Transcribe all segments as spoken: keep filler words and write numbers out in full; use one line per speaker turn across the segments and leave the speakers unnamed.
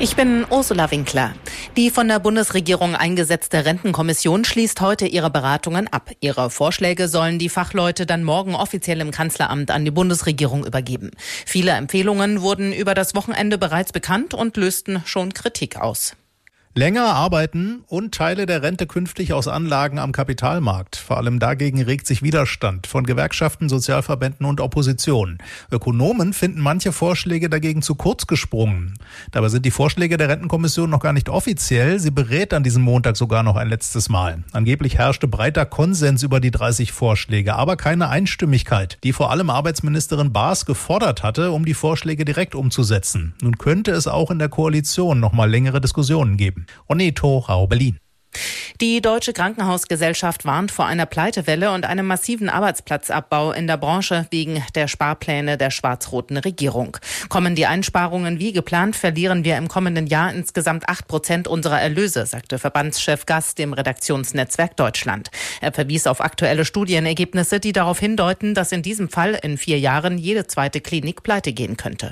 Ich bin Ursula Winkler. Die von der Bundesregierung eingesetzte Rentenkommission schließt heute ihre Beratungen ab. Ihre Vorschläge sollen die Fachleute dann morgen offiziell im Kanzleramt an die Bundesregierung übergeben. Viele Empfehlungen wurden über das Wochenende bereits bekannt und lösten schon Kritik aus.
Länger arbeiten und Teile der Rente künftig aus Anlagen am Kapitalmarkt. Vor allem dagegen regt sich Widerstand von Gewerkschaften, Sozialverbänden und Opposition. Ökonomen finden manche Vorschläge dagegen zu kurz gesprungen. Dabei sind die Vorschläge der Rentenkommission noch gar nicht offiziell. Sie berät an diesem Montag sogar noch ein letztes Mal. Angeblich herrschte breiter Konsens über die dreißig Vorschläge, aber keine Einstimmigkeit, die vor allem Arbeitsministerin Baas gefordert hatte, um die Vorschläge direkt umzusetzen. Nun könnte es auch in der Koalition noch mal längere Diskussionen geben. Oneto, Rau, Berlin.
Die Deutsche Krankenhausgesellschaft warnt vor einer Pleitewelle und einem massiven Arbeitsplatzabbau in der Branche wegen der Sparpläne der schwarz-roten Regierung. Kommen die Einsparungen wie geplant, verlieren wir im kommenden Jahr insgesamt acht Prozent unserer Erlöse, sagte Verbandschef Gass dem Redaktionsnetzwerk Deutschland. Er verwies auf aktuelle Studienergebnisse, die darauf hindeuten, dass in diesem Fall in vier Jahren jede zweite Klinik pleite gehen könnte.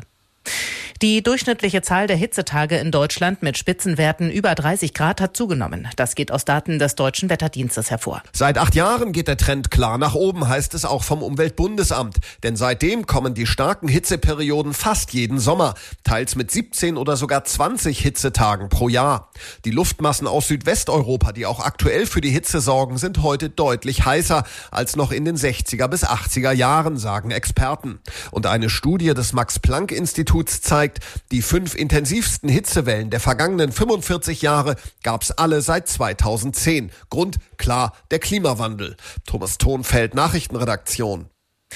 Die durchschnittliche Zahl der Hitzetage in Deutschland mit Spitzenwerten über dreißig Grad hat zugenommen. Das geht aus Daten des Deutschen Wetterdienstes hervor.
Seit acht Jahren geht der Trend klar nach oben, heißt es auch vom Umweltbundesamt. Denn seitdem kommen die starken Hitzeperioden fast jeden Sommer, teils mit siebzehn oder sogar zwanzig Hitzetagen pro Jahr. Die Luftmassen aus Südwesteuropa, die auch aktuell für die Hitze sorgen, sind heute deutlich heißer als noch in den sechziger bis achtziger Jahren, sagen Experten. Und eine Studie des Max-Planck-Instituts zeigt, die fünf intensivsten Hitzewellen der vergangenen fünfundvierzig Jahre gab's alle seit zweitausendzehn. Grund, klar, der Klimawandel. Thomas Thonfeld, Nachrichtenredaktion.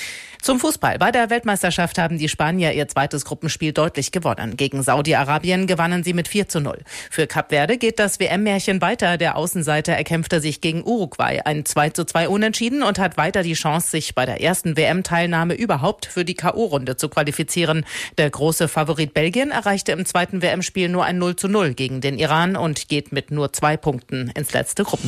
Zum Fußball. Bei der Weltmeisterschaft haben die Spanier ihr zweites Gruppenspiel deutlich gewonnen. Gegen Saudi-Arabien gewannen sie mit vier zu null. Für Kap Verde geht das W M-Märchen weiter. Der Außenseiter erkämpfte sich gegen Uruguay ein zwei zu zwei Unentschieden und hat weiter die Chance, sich bei der ersten W M-Teilnahme überhaupt für die K O-Runde zu qualifizieren. Der große Favorit Belgien erreichte im zweiten W M-Spiel nur ein null zu null gegen den Iran und geht mit nur zwei Punkten ins letzte Gruppenspiel.